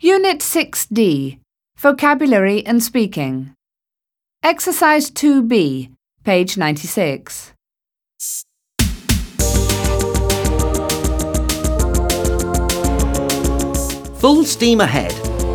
Unit 6D, Vocabulary and Speaking. Exercise 2B, page 96. Full steam ahead.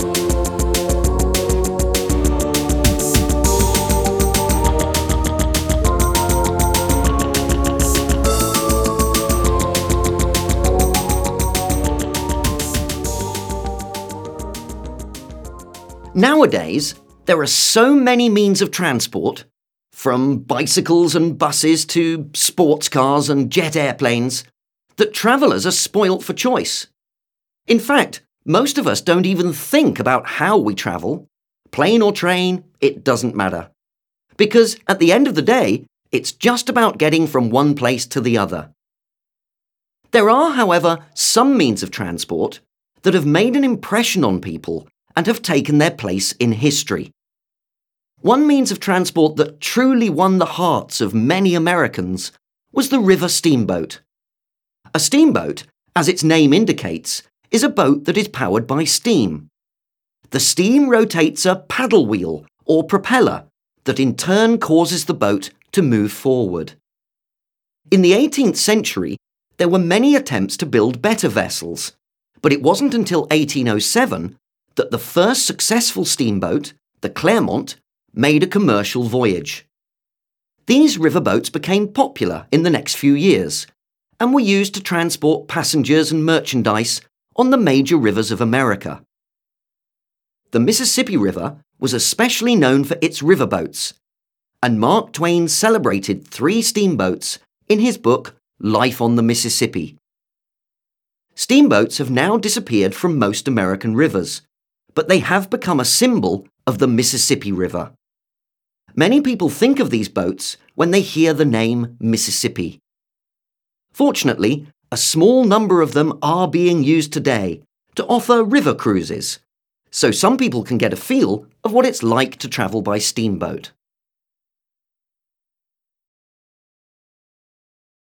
Nowadays, there are so many means of transport, from bicycles and buses to sports cars and jet airplanes, that travellers are spoilt for choice. In fact, most of us don't even think about how we travel. Plane or train, it doesn't matter. Because at the end of the day, it's just about getting from one place to the other. There are, however, some means of transport that have made an impression on people and have taken their place in history. One means of transport that truly won the hearts of many Americans was the river steamboat. A steamboat, as its name indicates, is a boat that is powered by steam. The steam rotates a paddle wheel or propeller that in turn causes the boat to move forward. In the 18th century, there were many attempts to build better vessels, but it wasn't until 1807 that the first successful steamboat, the Clermont, made a commercial voyage. These riverboats became popular in the next few years and were used to transport passengers and merchandise on the major rivers of America. The Mississippi River was especially known for its riverboats, and Mark Twain celebrated 3 steamboats in his book Life on the Mississippi. Steamboats have now disappeared from most American rivers, but they have become a symbol of the Mississippi River. Many people think of these boats when they hear the name Mississippi. Fortunately, a small number of them are being used today to offer river cruises, so some people can get a feel of what it's like to travel by steamboat.